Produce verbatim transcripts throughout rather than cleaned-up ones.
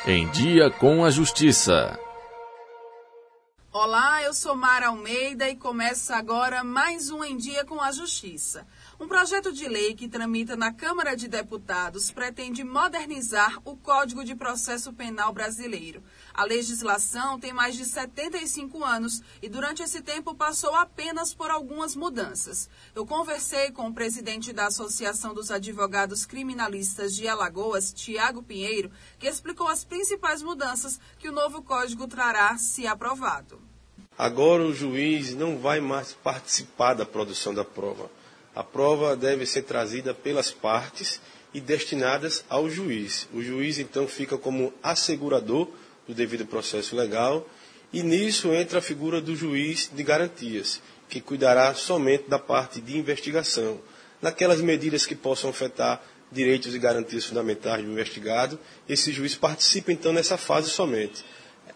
Em Dia com a Justiça. Olá, eu sou Mara Almeida e começa agora mais um Em Dia com a Justiça. Um projeto de lei que tramita na Câmara de Deputados pretende modernizar o Código de Processo Penal brasileiro. A legislação tem mais de setenta e cinco anos e durante esse tempo passou apenas por algumas mudanças. Eu conversei com o presidente da Associação dos Advogados Criminalistas de Alagoas, Tiago Pinheiro, que explicou as principais mudanças que o novo código trará se aprovado. Agora o juiz não vai mais participar da produção da prova. A prova deve ser trazida pelas partes e destinadas ao juiz. O juiz, então, fica como assegurador do devido processo legal e nisso entra a figura do juiz de garantias, que cuidará somente da parte de investigação. Naquelas medidas que possam afetar direitos e garantias fundamentais do investigado, esse juiz participa, então, nessa fase somente.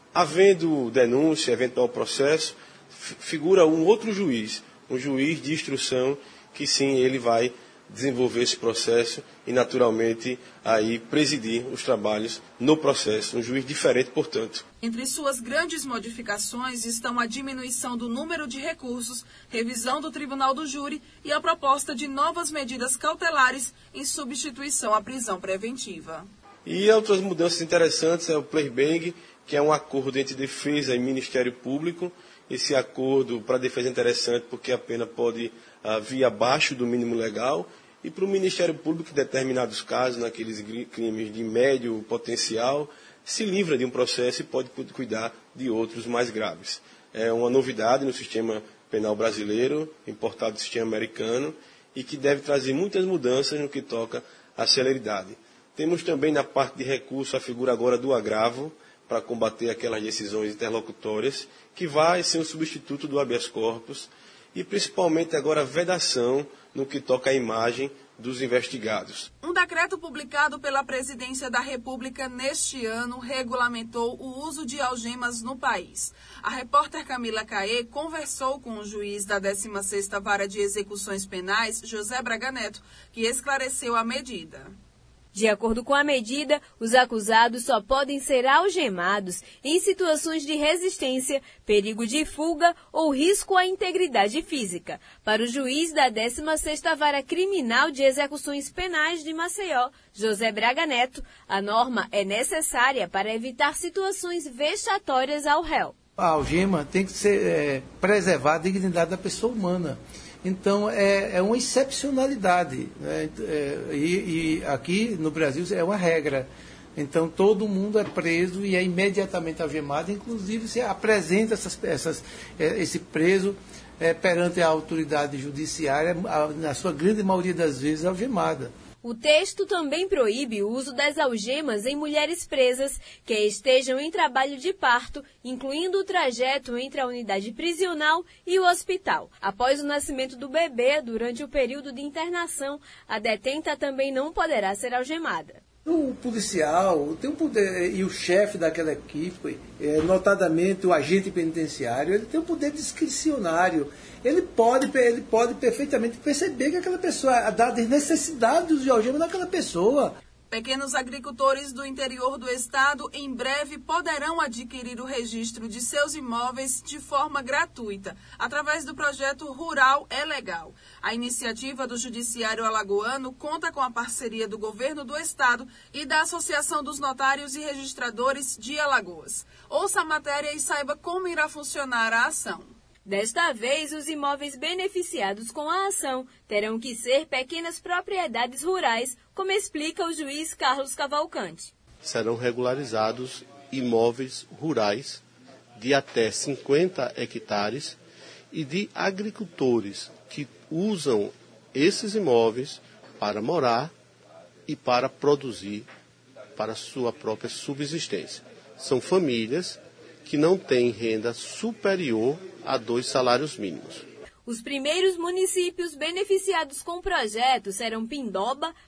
Havendo denúncia, eventual processo, figura um outro juiz, um juiz de instrução, que sim, ele vai desenvolver esse processo e, naturalmente, aí presidir os trabalhos no processo. Um juiz diferente, portanto. Entre suas grandes modificações estão a diminuição do número de recursos, revisão do Tribunal do Júri e a proposta de novas medidas cautelares em substituição à prisão preventiva. E outras mudanças interessantes é o playback, que é um acordo entre defesa e Ministério Público. Esse acordo para a defesa é interessante porque a pena pode uh, vir abaixo do mínimo legal e para o Ministério Público, em determinados casos, naqueles crimes de médio potencial, se livra de um processo e pode cuidar de outros mais graves. É uma novidade no sistema penal brasileiro, importado do sistema americano, e que deve trazer muitas mudanças no que toca à celeridade. Temos também na parte de recurso a figura agora do agravo, para combater aquelas decisões interlocutórias, que vai ser um substituto do habeas corpus, e principalmente agora a vedação no que toca à imagem dos investigados. Um decreto publicado pela Presidência da República neste ano regulamentou o uso de algemas no país. A repórter Camila Caê conversou com o juiz da décima sexta Vara de Execuções Penais, José Braga Neto, que esclareceu a medida. De acordo com a medida, os acusados só podem ser algemados em situações de resistência, perigo de fuga ou risco à integridade física. Para o juiz da décima sexta Vara Criminal de Execuções Penais de Maceió, José Braga Neto, a norma é necessária para evitar situações vexatórias ao réu. A algema tem que ser é, preservar a dignidade da pessoa humana. Então, é, é uma excepcionalidade, né? é, e, e aqui no Brasil é uma regra. Então, todo mundo é preso e é imediatamente algemado, inclusive se apresenta essas, essas, esse preso é, perante a autoridade judiciária, na sua grande maioria das vezes algemada. O texto também proíbe o uso das algemas em mulheres presas que estejam em trabalho de parto, incluindo o trajeto entre a unidade prisional e o hospital. Após o nascimento do bebê, durante o período de internação, a detenta também não poderá ser algemada. O policial tem um poder, e o chefe daquela equipe, é, notadamente o agente penitenciário, ele tem um poder discricionário. Ele pode, ele pode perfeitamente perceber que aquela pessoa, dadas necessidades de algema daquela pessoa. Pequenos agricultores do interior do estado em breve poderão adquirir o registro de seus imóveis de forma gratuita, através do projeto Rural é Legal. A iniciativa do Judiciário Alagoano conta com a parceria do Governo do Estado e da Associação dos Notários e Registradores de Alagoas. Ouça a matéria e saiba como irá funcionar a ação. Desta vez, os imóveis beneficiados com a ação terão que ser pequenas propriedades rurais, como explica o juiz Carlos Cavalcante. Serão regularizados imóveis rurais de até cinquenta hectares e de agricultores que usam esses imóveis para morar e para produzir para sua própria subsistência. São famílias que não têm renda superior a dois salários mínimos. Os primeiros municípios beneficiados com o projeto serão Pindoba,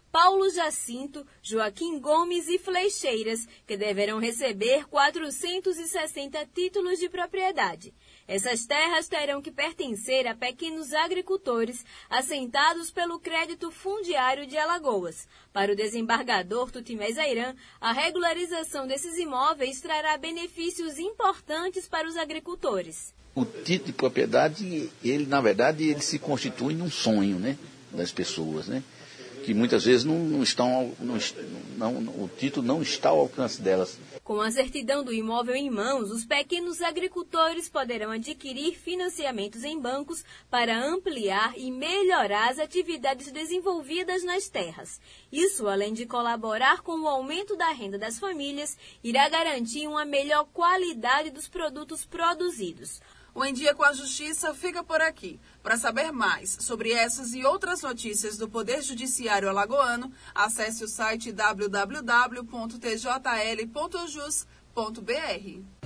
Paulo Jacinto, Joaquim Gomes e Flecheiras, que deverão receber quatrocentos e sessenta títulos de propriedade. Essas terras terão que pertencer a pequenos agricultores assentados pelo Crédito Fundiário de Alagoas. Para o desembargador Tutimé Zairan, a regularização desses imóveis trará benefícios importantes para os agricultores. O título de propriedade, ele na verdade, ele se constitui num sonho, né, das pessoas, né? Que muitas vezes não, não estão, não, não, o título não está ao alcance delas. Com a certidão do imóvel em mãos, os pequenos agricultores poderão adquirir financiamentos em bancos para ampliar e melhorar as atividades desenvolvidas nas terras. Isso, além de colaborar com o aumento da renda das famílias, irá garantir uma melhor qualidade dos produtos produzidos. O Em Dia com a Justiça fica por aqui. Para saber mais sobre essas e outras notícias do Poder Judiciário alagoano, acesse o site w w w ponto t j l ponto jus ponto b r.